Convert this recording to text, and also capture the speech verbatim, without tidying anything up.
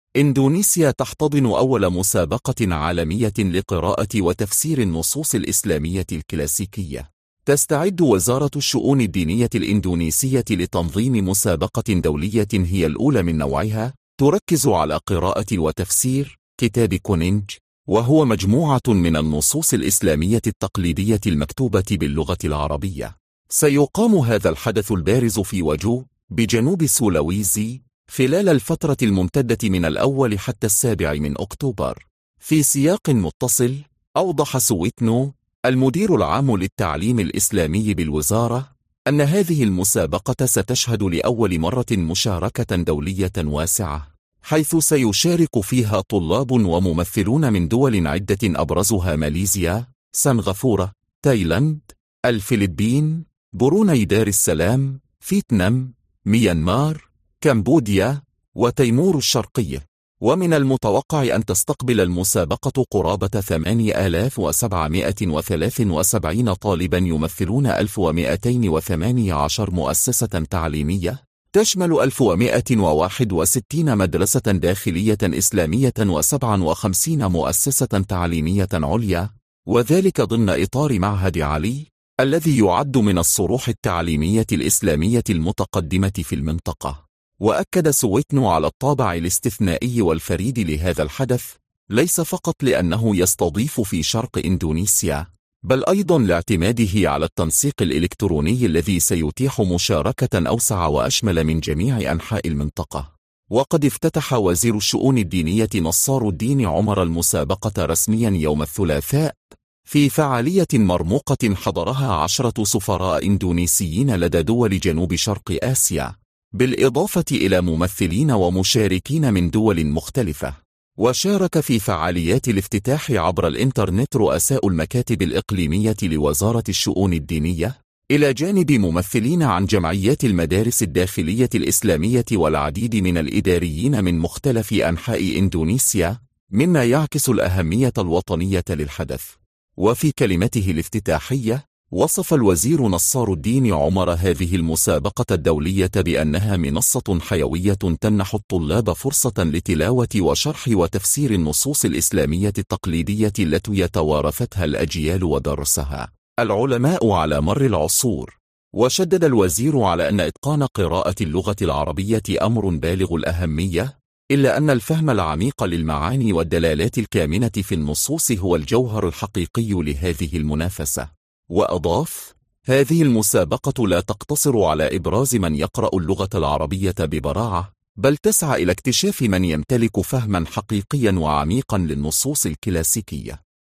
إندونيسيا تحتضن أول مسابقة عالمية لقراءة وتفسير النصوص الإسلامية الكلاسيكية. تستعد وزارة الشؤون الدينية الإندونيسية لتنظيم مسابقة دولية هي الأولى من نوعها، تركز على قراءة وتفسير كتاب كونينج، وهو مجموعة من النصوص الإسلامية التقليدية المكتوبة باللغة العربية. سيقام هذا الحدث البارز في وجو بجنوب سولاويزي خلال الفترة الممتدة من الأول حتى السابع من أكتوبر. في سياق متصل، أوضح سويتنو المدير العام للتعليم الإسلامي بالوزارة أن هذه المسابقة ستشهد لأول مرة مشاركة دولية واسعة، حيث سيشارك فيها طلاب وممثلون من دول عدة أبرزها ماليزيا، سنغافورة، تايلاند، الفلبين، بروني دار السلام، فيتنام، ميانمار، كمبوديا، وتيمور الشرقية. ومن المتوقع أن تستقبل المسابقة قرابة ثمانية آلاف وسبعمائة وثلاث وسبعين طالبا يمثلون ألف ومائتين وثمانية عشر مؤسسة تعليمية، تشمل ألف ومائة وواحد وستين مدرسة داخلية إسلامية وسبعة وخمسين مؤسسة تعليمية عليا، وذلك ضمن إطار معهد علي الذي يعد من الصروح التعليمية الإسلامية المتقدمة في المنطقة. وأكد سويتنو على الطابع الاستثنائي والفريد لهذا الحدث، ليس فقط لأنه يستضيف في شرق إندونيسيا، بل أيضا لاعتماده على التنسيق الإلكتروني الذي سيتيح مشاركة أوسع وأشمل من جميع أنحاء المنطقة. وقد افتتح وزير الشؤون الدينية نصار الدين عمر المسابقة رسميا يوم الثلاثاء في فعالية مرموقة حضرها عشرة سفراء إندونيسيين لدى دول جنوب شرق آسيا، بالإضافة إلى ممثلين ومشاركين من دول مختلفة. وشارك في فعاليات الافتتاح عبر الإنترنت رؤساء المكاتب الإقليمية لوزارة الشؤون الدينية، إلى جانب ممثلين عن جمعيات المدارس الداخلية الإسلامية والعديد من الإداريين من مختلف أنحاء إندونيسيا، مما يعكس الأهمية الوطنية للحدث. وفي كلمته الافتتاحية، وصف الوزير نصار الدين عمر هذه المسابقة الدولية بأنها منصة حيوية تمنح الطلاب فرصة لتلاوة وشرح وتفسير النصوص الإسلامية التقليدية التي يتوارثتها الأجيال ودرسها العلماء على مر العصور. وشدد الوزير على أن إتقان قراءة اللغة العربية أمر بالغ الأهمية، إلا أن الفهم العميق للمعاني والدلالات الكامنة في النصوص هو الجوهر الحقيقي لهذه المنافسة. وأضاف: هذه المسابقة لا تقتصر على إبراز من يقرأ اللغة العربية ببراعة، بل تسعى إلى اكتشاف من يمتلك فهما حقيقيا وعميقا للنصوص الكلاسيكية.